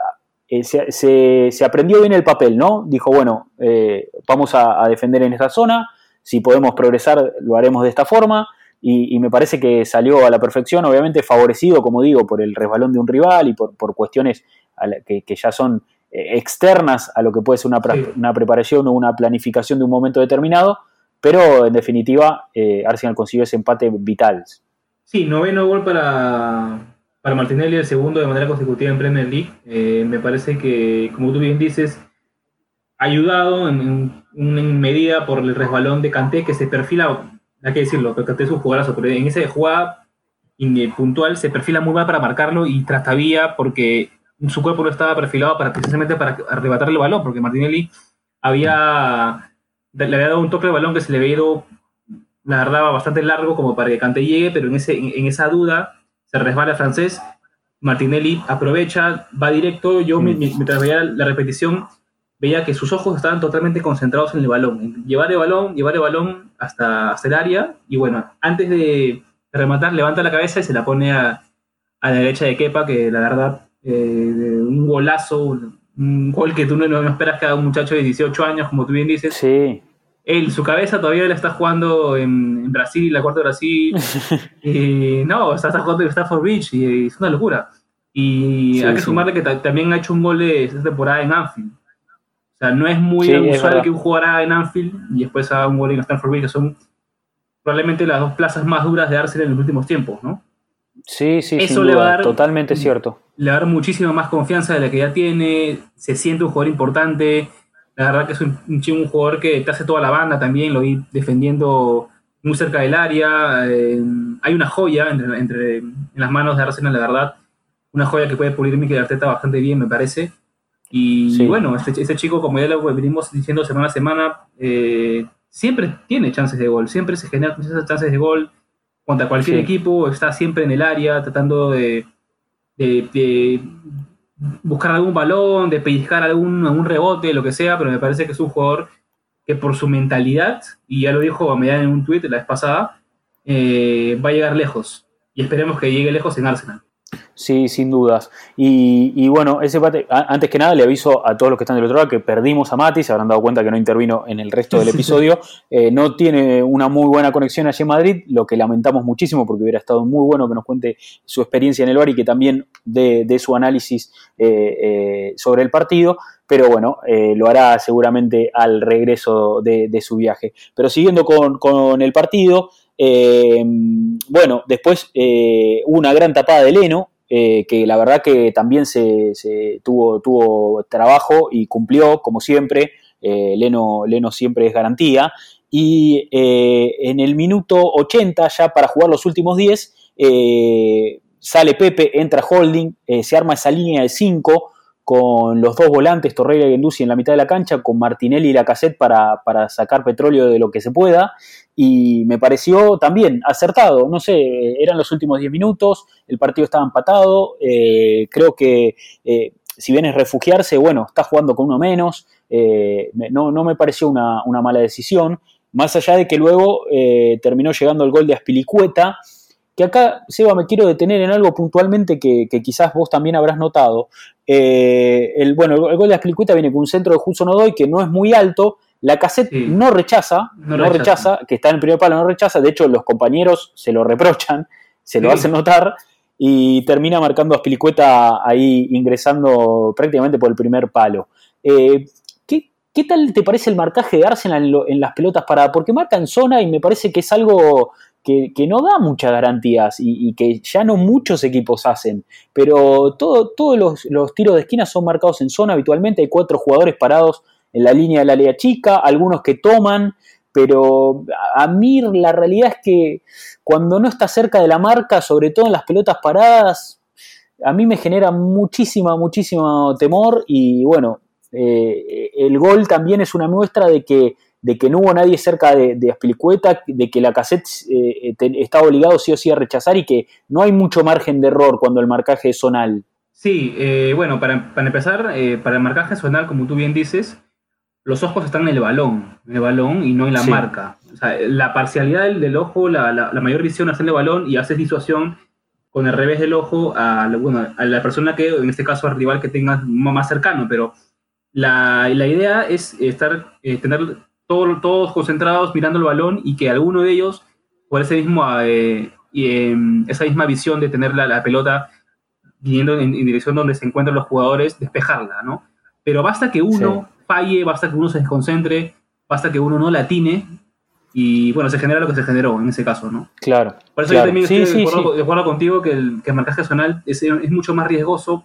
se aprendió bien el papel, ¿no? Dijo, bueno, vamos a defender en esta zona, si podemos progresar lo haremos de esta forma, y me parece que salió a la perfección, obviamente favorecido, como digo, por el resbalón de un rival y por cuestiones que ya son externas a lo que puede ser una preparación o una planificación de un momento determinado, pero en definitiva Arsenal consiguió ese empate vital. Sí, noveno gol para Martinelli, el segundo de manera consecutiva en Premier League. Me parece que, como tú bien dices, ayudado en medida por el resbalón de Kanté, que se perfila, hay que decirlo, pero Kanté es un jugadorazo, pero en esa jugada puntual se perfila muy mal para marcarlo y trastabilla, porque su cuerpo no estaba perfilado precisamente para arrebatarle el balón, porque Martinelli le había dado un toque de balón que se le había ido, la verdad, bastante largo como para que Kanté llegue, pero en esa duda se resbala el francés. Martinelli aprovecha, va directo. Yo mientras veía la repetición veía que sus ojos estaban totalmente concentrados en el balón, llevar el balón hasta el área, y bueno, antes de rematar levanta la cabeza y se la pone a la derecha de Kepa, que la verdad, un golazo, un gol que tú no esperas que haga un muchacho de 18 años, como tú bien dices. Sí. su cabeza todavía la está jugando en Brasil, la cuarta de Brasil. Y no, está jugando en Stamford Bridge y es una locura. Y hay que sumarle que también ha hecho un gol de esta temporada en Anfield. O sea, no es muy usual que un jugador haga en Anfield y después haga un gol en Stamford Bridge, que son probablemente las dos plazas más duras de Arsenal en los últimos tiempos, ¿no? Sí, eso sin le duda, va a dar, totalmente cierto. Le va a dar muchísima más confianza de la que ya tiene, se siente un jugador importante. La verdad que es un jugador que te hace toda la banda también, lo vi defendiendo muy cerca del área. Hay una joya en las manos de Arsenal, la verdad. Una joya que puede pulir Mikel Arteta bastante bien, me parece. Y bueno, este chico, como ya lo venimos diciendo semana a semana, siempre tiene chances de gol, siempre se generan esas chances de gol. Contra cualquier equipo, está siempre en el área, tratando de buscar algún balón, de pellizcar algún rebote, lo que sea, pero me parece que es un jugador que por su mentalidad, y ya lo dijo Amedan en un tuit la vez pasada, va a llegar lejos. Y esperemos que llegue lejos en Arsenal. Sí, sin dudas. Y bueno, ese empate, antes que nada le aviso a todos los que están del otro lado que perdimos a Mati, se habrán dado cuenta que no intervino en el resto del episodio. No tiene una muy buena conexión allí en Madrid, lo que lamentamos muchísimo porque hubiera estado muy bueno que nos cuente su experiencia en el VAR y que también dé su análisis sobre el partido. Pero bueno, lo hará seguramente al regreso de su viaje. Pero siguiendo con el partido, bueno, después hubo una gran tapada de Leno, que la verdad que también se tuvo trabajo y cumplió, como siempre. Leno siempre es garantía. Y en el minuto 80, ya para jugar los últimos 10, sale Pepe, entra Holding, se arma esa línea de 5 con los dos volantes, Torreira y Guendouzi en la mitad de la cancha, con Martinelli y Lacazette para sacar petróleo de lo que se pueda, y me pareció también acertado. No sé, eran los últimos 10 minutos, el partido estaba empatado, creo que si bien es refugiarse, bueno, está jugando con uno menos, no me pareció una mala decisión, más allá de que luego terminó llegando el gol de Azpilicueta, que acá, Seba, me quiero detener en algo puntualmente que quizás vos también habrás notado. El gol de Azpilicueta viene con un centro de Hudson Odoi que no es muy alto. Lacazette no rechaza, que está en el primer palo, no rechaza. De hecho, los compañeros se lo reprochan, se lo hacen notar, y termina marcando a Azpilicueta ahí ingresando prácticamente por el primer palo. ¿Qué tal te parece el marcaje de Arsenal en las pelotas paradas? Porque marca en zona y me parece que es algo que no da muchas garantías y que ya no muchos equipos hacen, pero todos los tiros de esquina son marcados en zona habitualmente. Hay 4 jugadores parados en la línea del área chica, algunos que toman, pero a mí la realidad es que cuando no está cerca de la marca, sobre todo en las pelotas paradas, a mí me genera muchísimo temor. Y bueno, el gol también es una muestra de que no hubo nadie cerca de Azpilicueta, de que Lacazette está obligado sí o sí a rechazar y que no hay mucho margen de error cuando el marcaje es zonal. Sí, bueno, para empezar, para el marcaje zonal, como tú bien dices, los ojos están en el balón y no en la marca. O sea, la parcialidad del ojo, la mayor visión hacia el balón, y haces disuasión con el revés del ojo a la persona que, en este caso, al rival que tengas más cercano, pero la idea es tener todos concentrados mirando el balón y que alguno de ellos, por esa misma visión de tener la pelota viniendo en dirección donde se encuentran los jugadores, despejarla, ¿no? Pero basta que uno falle, basta que uno se desconcentre, basta que uno no la atine, y bueno, se genera lo que se generó en ese caso, ¿no? Claro. Por eso yo también estoy de acuerdo contigo que el marcaje zonal es mucho más riesgoso,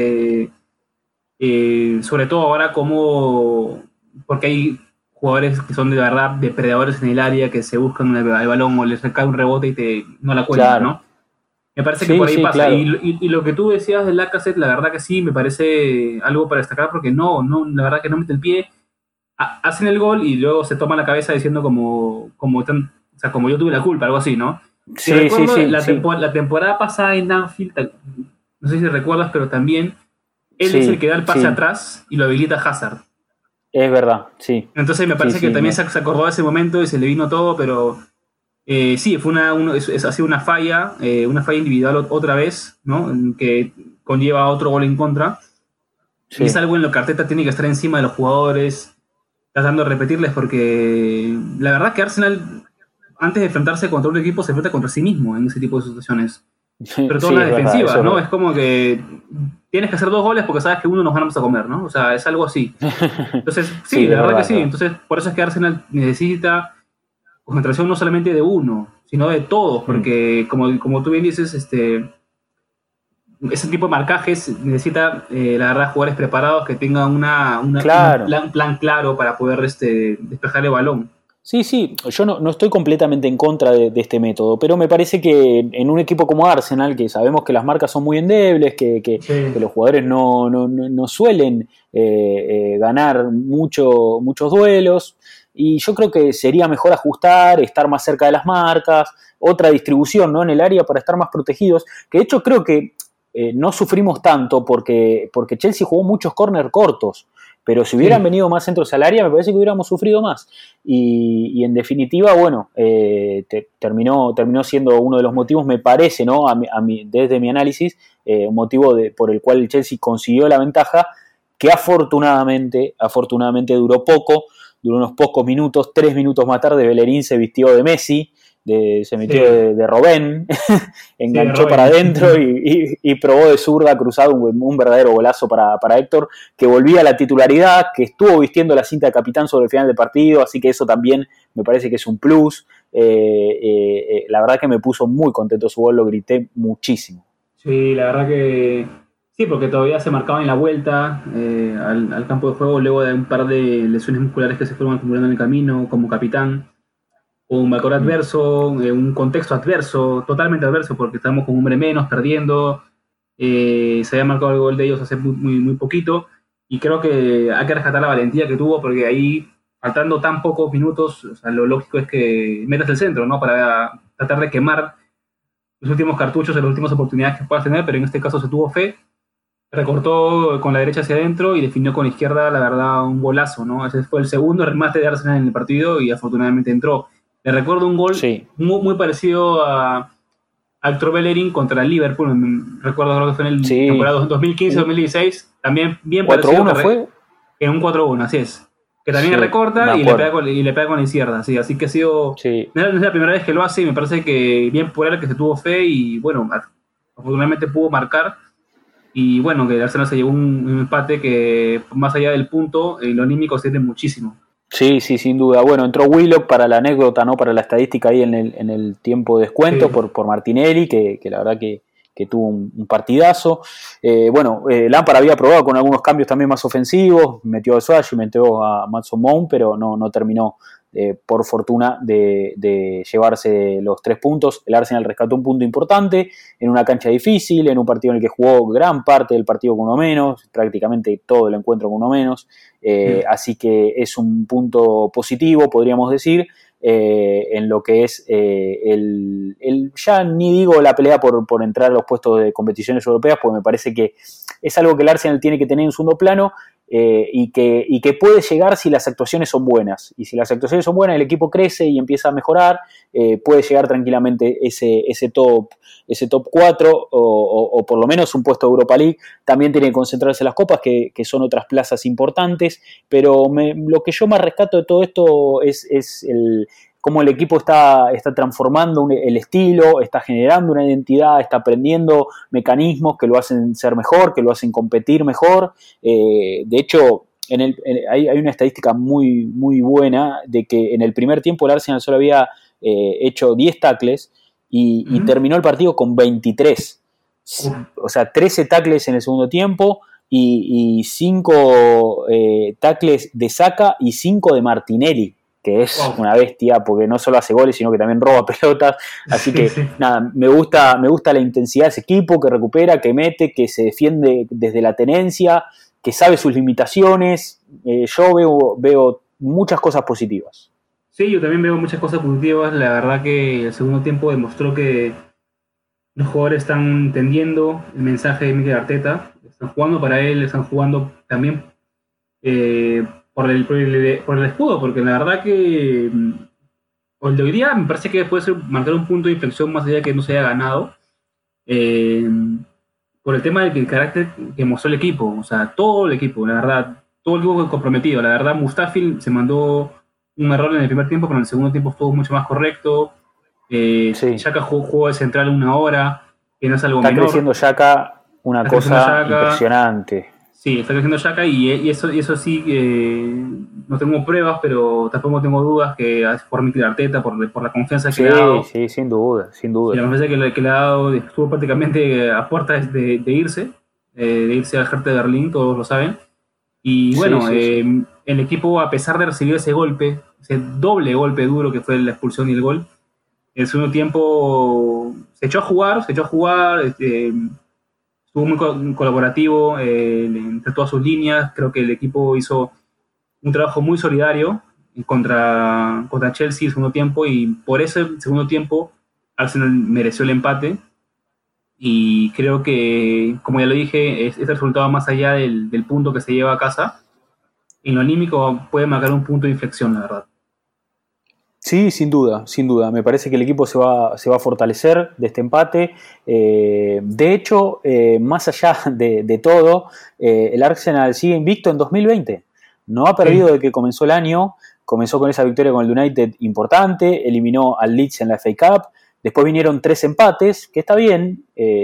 sobre todo ahora porque hay jugadores que son de verdad depredadores en el área, que se buscan el balón o les cae un rebote y no la cuentan, ¿no? Me parece que por ahí pasa. Claro. Y lo que tú decías del Lacazette, la verdad que sí, me parece algo para destacar, porque la verdad que no mete el pie. Hacen el gol y luego se toman la cabeza diciendo como yo tuve la culpa, algo así, ¿no? La temporada pasada en Anfield, no sé si recuerdas, pero también él es el que da el pase atrás y lo habilita Hazard. Es verdad, sí. Entonces me parece que también se acordó de ese momento y se le vino todo, pero sí, ha sido una falla individual otra vez, ¿no? Que conlleva otro gol en contra. Sí. Y es algo en lo que Arteta tiene que estar encima de los jugadores, tratando de repetirles, porque la verdad que Arsenal, antes de enfrentarse contra un equipo, se enfrenta contra sí mismo en ese tipo de situaciones. Pero todo Sí, en la es verdad, defensiva, eso es ¿no? verdad. Es como que tienes que hacer 2 goles porque sabes que uno nos vamos a comer, ¿no? O sea, es algo así. Entonces, sí, Sí, la es verdad verdad, que es sí. verdad. Entonces, por eso es que Arsenal necesita concentración no solamente de uno, sino de todos, Mm. porque como tú bien dices, ese tipo de marcajes necesita, la verdad, jugadores preparados que tengan Claro. un plan claro para poder despejar el balón. Sí, sí, yo no estoy completamente en contra de este método, pero me parece que en un equipo como Arsenal, que sabemos que las marcas son muy endebles, que Sí, los jugadores no suelen ganar muchos duelos, y yo creo que sería mejor ajustar, estar más cerca de las marcas, otra distribución, ¿no?, en el área para estar más protegidos, que de hecho creo que no sufrimos tanto porque Chelsea jugó muchos córner cortos, pero si hubieran sí, venido más centros al área me parece que hubiéramos sufrido más. Y en definitiva, bueno, terminó siendo uno de los motivos, me parece, ¿no? Desde mi análisis, un motivo por el cual el Chelsea consiguió la ventaja, que afortunadamente duró poco, duró unos pocos minutos. 3 minutos más tarde Bellerín se vistió de Messi, se metió sí, de Robben, sí, de enganchó para Robin. adentro y probó de zurda cruzado un verdadero golazo para Héctor, que volvía a la titularidad, que estuvo vistiendo la cinta de capitán sobre el final del partido, así que eso también me parece que es un plus. La verdad que me puso muy contento su gol, lo grité muchísimo. Sí, la verdad que sí, porque todavía se marcaba en la vuelta al campo de juego luego de un par de lesiones musculares que se fueron acumulando en el camino como capitán. Un marcador Mm. adverso, un contexto adverso, totalmente adverso, porque estábamos con un hombre menos, perdiendo. Se había marcado el gol de ellos hace muy poquito. Y creo que hay que rescatar la valentía que tuvo, porque ahí, faltando tan pocos minutos, o sea, lo lógico es que metas el centro, ¿no? Para tratar de quemar los últimos cartuchos de las últimas oportunidades que puedas tener, pero en este caso se tuvo fe. Recortó con la derecha hacia adentro y definió con la izquierda, la verdad, un golazo, ¿no? Ese fue el segundo remate de Arsenal en el partido y afortunadamente entró. Le recuerdo un gol Sí, muy parecido a Héctor Bellerín contra el Liverpool. Recuerdo, creo que fue en el sí. temporada 2015-2016. También bien parecido 4-1 fue. en un 4-1, así es. Que también Sí, me recorta acuerdo. y le pega con la izquierda. Sí, así que ha sido. Sí. No es la primera vez que lo hace y me parece que bien por él que se tuvo fe y bueno, afortunadamente pudo marcar. Y bueno, que el Arsenal se llevó un empate que más allá del punto, lo anímico sirve muchísimo. Sí, sí, sin duda. Bueno, entró Willock para la anécdota, ¿no? Para la estadística ahí en el tiempo de descuento Sí, por Martinelli, que la verdad que tuvo un partidazo. Lampard había probado con algunos cambios también más ofensivos, metió a Suárez y metió a Mason Mount, pero no terminó, por fortuna, de llevarse los 3 puntos. El Arsenal rescató un punto importante en una cancha difícil, en un partido en el que jugó gran parte del partido con uno menos, prácticamente todo el encuentro con uno menos. sí. Así que es un punto positivo, podríamos decir, en lo que es ya ni digo la pelea por entrar a los puestos de competiciones europeas, porque me parece que es algo que el Arsenal tiene que tener en segundo plano, y que puede llegar si las actuaciones son buenas. Y si las actuaciones son buenas, el equipo crece y empieza a mejorar, puede llegar tranquilamente ese top 4 o por lo menos un puesto de Europa League. También tiene que concentrarse en las copas, que son otras plazas importantes, pero lo que yo más rescato de todo esto es cómo el equipo está transformando el estilo, está generando una identidad, está aprendiendo mecanismos que lo hacen ser mejor, que lo hacen competir mejor. De hecho, hay una estadística muy buena de que en el primer tiempo el Arsenal solo había hecho 10 tackles y Ujú. terminó el partido con 23. Uf, O sea, 13 tackles en el segundo tiempo y 5 tackles de Saka y 5 de Martinelli, que es wow. una bestia porque no solo hace goles, sino que también roba pelotas. Así Sí, que sí. nada, me gusta la intensidad de ese equipo, que recupera, que mete, que se defiende desde la tenencia, que sabe sus limitaciones. Yo veo muchas cosas positivas. Sí, yo también veo muchas cosas positivas. La verdad que el segundo tiempo demostró que los jugadores están entendiendo el mensaje de Mikel Arteta, están jugando para él, están jugando también eh, por el escudo, porque la verdad que el de hoy día me parece que puede ser marcar un punto de inflexión más allá de que no se haya ganado, eh, por el tema del carácter que mostró el equipo, o sea, todo el equipo, la verdad, todo el equipo comprometido. La verdad, Mustafi se mandó un error en el primer tiempo, pero en el segundo tiempo estuvo mucho más correcto. Sí. Xhaka jugó de central 1 hora, que no es algo Está menor. creciendo Xhaka una Está cosa creciendo Xhaka. impresionante. Sí, está creciendo Xhaka y eso sí, no tengo pruebas, pero tampoco tengo dudas que es por Mikel Arteta, por la confianza que le ha dado. Sí, sin duda, sin Sí, duda. la confianza que le ha dado, estuvo prácticamente a puertas de irse al Hertha de Berlín, todos lo saben. Y bueno, Sí. el equipo, a pesar de recibir ese golpe, ese doble golpe duro que fue la expulsión y el gol, en el segundo tiempo se echó a jugar, estuvo muy colaborativo entre todas sus líneas. Creo que el equipo hizo un trabajo muy solidario contra Chelsea en el segundo tiempo, y por ese segundo tiempo Arsenal mereció el empate. Y creo que, como ya lo dije, este resultado, más allá del punto que se lleva a casa, en lo anímico puede marcar un punto de inflexión, la verdad. Sí, sin duda, sin duda. Me parece que el equipo se va a fortalecer de este empate. De hecho, más allá de todo, el Arsenal sigue invicto en 2020. No ha perdido desde que comenzó el año. Comenzó con esa victoria con el United importante, eliminó al Leeds en la FA Cup. Después vinieron 3 empates, que está bien,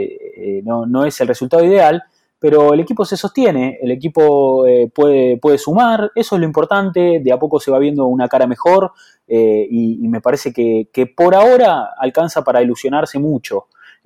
no es el resultado ideal, pero el equipo se sostiene, el equipo puede sumar, eso es lo importante, de a poco se va viendo una cara mejor, y me parece que por ahora alcanza para ilusionarse mucho.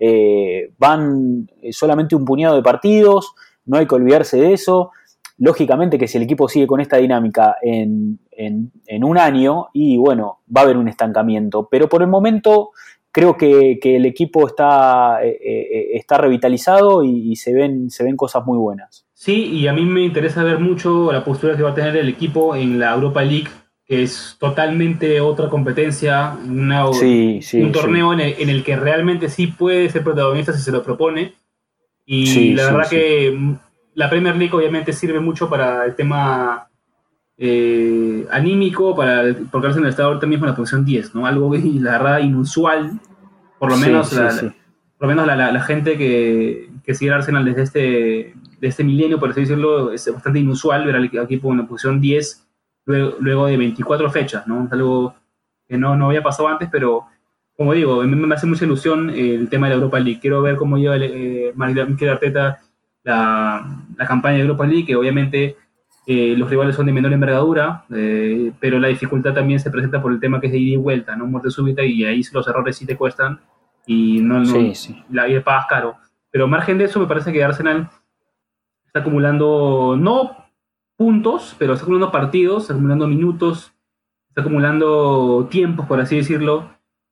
Van solamente un puñado de partidos, no hay que olvidarse de eso. Lógicamente que si el equipo sigue con esta dinámica en un año, y bueno, va a haber un estancamiento, pero por el momento creo que el equipo está revitalizado y se ven cosas muy buenas. Sí, y a mí me interesa ver mucho la postura que va a tener el equipo en la Europa League, que es totalmente otra competencia, un torneo en el que realmente sí puede ser protagonista si se lo propone. Y la verdad que la Premier League obviamente sirve mucho para el tema anímico, porque Arsenal está ahorita mismo en la posición 10, ¿no? Algo, la verdad, inusual. Por lo menos por lo menos la gente que sigue el Arsenal desde este milenio, por así decirlo, es bastante inusual ver al equipo en la posición 10 luego de 24 fechas, ¿no? Es algo que no había pasado antes, pero como digo, me hace mucha ilusión el tema de la Europa League. Quiero ver cómo lleva Mikel Arteta la campaña de Europa League, que obviamente los rivales son de menor envergadura, pero la dificultad también se presenta por el tema que es de ida y vuelta, ¿no? Muerte súbita, y ahí los errores sí te cuestan y la vida pagas caro. Pero margen de eso, me parece que Arsenal está acumulando, no puntos, pero está acumulando partidos, está acumulando minutos, está acumulando tiempos, por así decirlo,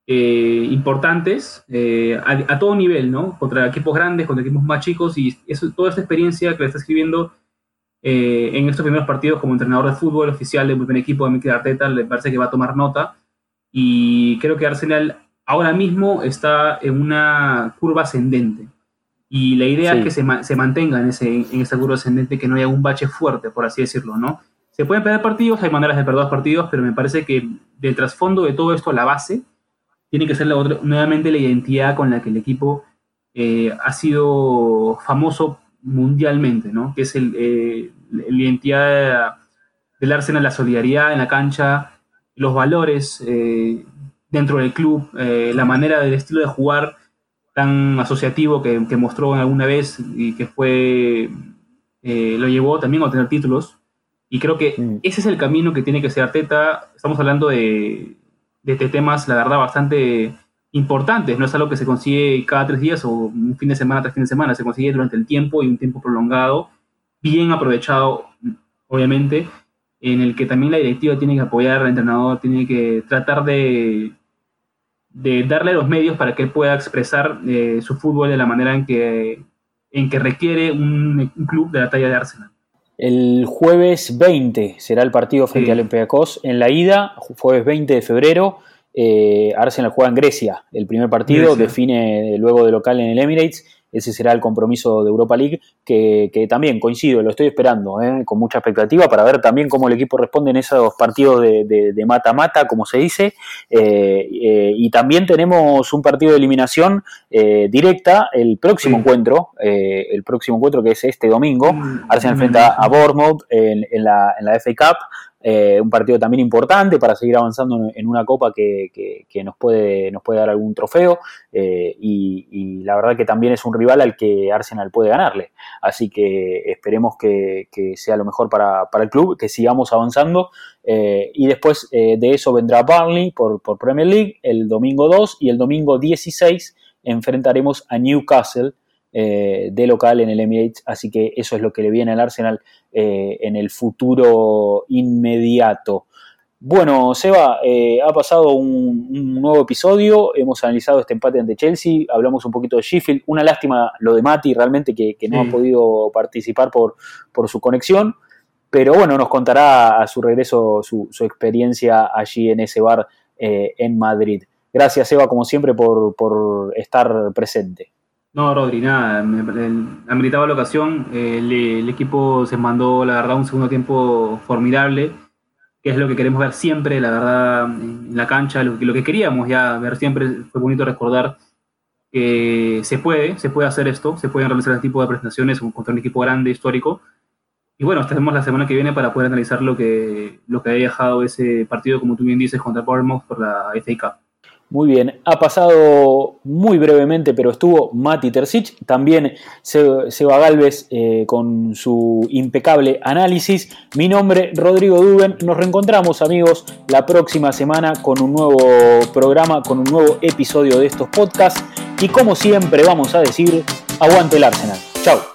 importantes a todo nivel, ¿no? Contra equipos grandes, contra equipos más chicos, y toda esta experiencia que le está escribiendo en estos primeros partidos como entrenador de fútbol oficial de muy buen equipo de Mikel Arteta, le parece que va a tomar nota, y creo que Arsenal ahora mismo está en una curva ascendente, y la idea es que se mantenga en esa curva ascendente, que no haya un bache fuerte, por así decirlo, ¿no? Se pueden perder partidos, hay maneras de perder partidos, pero me parece que del trasfondo de todo esto, la base tiene que ser nuevamente la identidad con la que el equipo ha sido famoso mundialmente, ¿no? Que es la identidad del Arsenal, la solidaridad en la cancha, los valores dentro del club, la manera del estilo de jugar tan asociativo que mostró alguna vez, y que lo llevó también a tener títulos. Y creo que ese es el camino que tiene que ser Arteta. Estamos hablando de temas, la verdad, bastante importantes. No es algo que se consigue cada 3 días o un fin de semana tras fin de semana. Se consigue durante el tiempo, y un tiempo prolongado, bien aprovechado, obviamente, en el que también la directiva tiene que apoyar al entrenador, tiene que tratar de darle los medios para que él pueda expresar su fútbol de la manera en que requiere un club de la talla de Arsenal. El jueves 20 será el partido frente al Olympiacos en la ida, jueves 20 de febrero. Arsenal juega en Grecia. El primer partido define luego de local en el Emirates. ese será el compromiso de Europa League, que también coincido, lo estoy esperando con mucha expectativa para ver también cómo el equipo responde en esos partidos de mata-mata, como se dice, y también tenemos un partido de eliminación directa, el próximo encuentro que es este domingo. Arsenal enfrenta a Bournemouth en la FA Cup. Un partido también importante para seguir avanzando en una copa que nos puede dar algún trofeo, y la verdad que también es un rival al que Arsenal puede ganarle, así que esperemos que sea lo mejor para el club, que sigamos avanzando, y después de eso vendrá Burnley por Premier League el domingo 2, y el domingo 16 enfrentaremos a Newcastle de local en el Emirates, así que eso es lo que le viene al Arsenal en el futuro inmediato. Bueno, Seba, ha pasado un nuevo episodio, hemos analizado este empate ante Chelsea, hablamos un poquito de Sheffield, una lástima lo de Mati, realmente que no ha podido participar por su conexión, pero bueno, nos contará a su regreso su experiencia allí en ese bar en Madrid. Gracias, Seba, como siempre, por estar presente. No, Rodri, nada, ameritaba la ocasión, el equipo se mandó, la verdad, un segundo tiempo formidable, que es lo que queremos ver siempre, la verdad, en la cancha, lo que queríamos ya ver siempre. Fue bonito recordar que se puede hacer esto, se pueden realizar este tipo de presentaciones contra un equipo grande, histórico, y bueno, estaremos la semana que viene para poder analizar lo que ha dejado ese partido, como tú bien dices, contra Bournemouth por la FA Cup. Muy bien, ha pasado muy brevemente, pero estuvo Mati Terzic, también Seba Galvez con su impecable análisis. Mi nombre, Rodrigo Duben. Nos reencontramos, amigos, la próxima semana con un nuevo programa, con un nuevo episodio de estos podcasts. Y como siempre vamos a decir, aguante el Arsenal. Chau.